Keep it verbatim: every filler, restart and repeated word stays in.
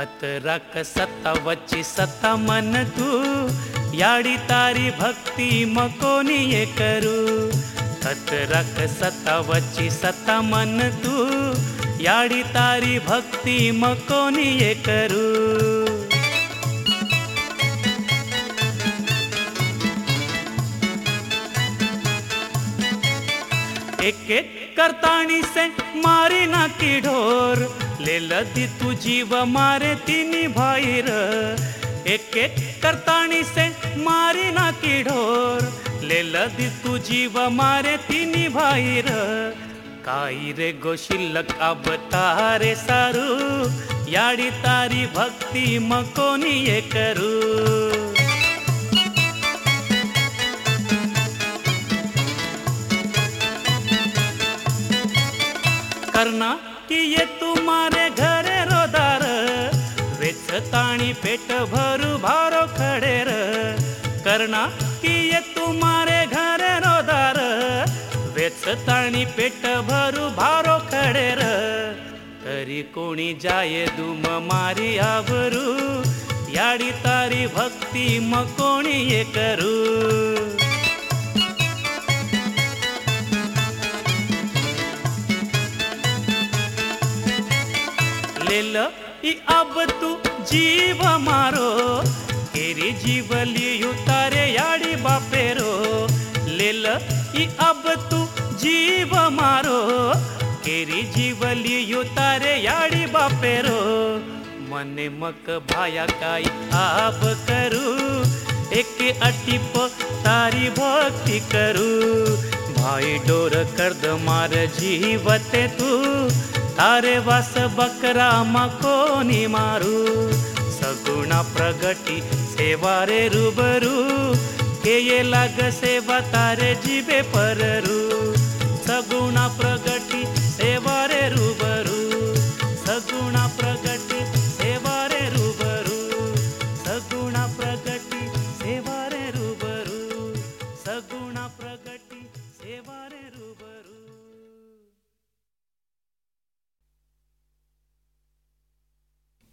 कतराक सत्ता वच्ची सत्ता मन तू याडी तारी भक्ती मकोनी ये करू। कतराक सत्ता वच्ची सत्ता मन तू याडी तारी भक्ती मकोनी ये करू। एक एक करताणी से मारी ना की ढोर ले लदी तू जीव मारे तीनी भाई र। एक एक करताणी से मारी ना की ढोर ले लदी तू जीव मारे तीनी भाई र। काई रे गोशिल्लक अब तारे सारू याडी तारी भक्ती मकोनी ये करू। करना कि ये तुम्हारे घरे रोदार वेचताणी पेट भरू भारो खडे र। करना कि ये तुम्हारे घरे रोदार वेचताणी पेट भरू भारो खडे र। तरी कोणी जाये दुम मारी आवरू याडी तारी भक्ती मकोणी ये करू। लेल ई अब तू जीव मारो केरी जीव लियू तारे याडी बापेरो। लेल ई अब तू जीव मारो केरी जीव लियू तारे याडी बापेरो। मने मक भाया काई आप करू एक अटिप तारी भक्ति करू। भाई डोर कर्द मार जीवते तू तारे वास बकरा मकोनी मारू। सगुणा प्रगटी सेवा रे रूबरू के ये लाग सेवा तारे जीवे पररू। सगुणा प्रगटी सेवा रे रूबरू सगुणा प्रगटी सेवा रे रूबरू सगुणा प्रगटी।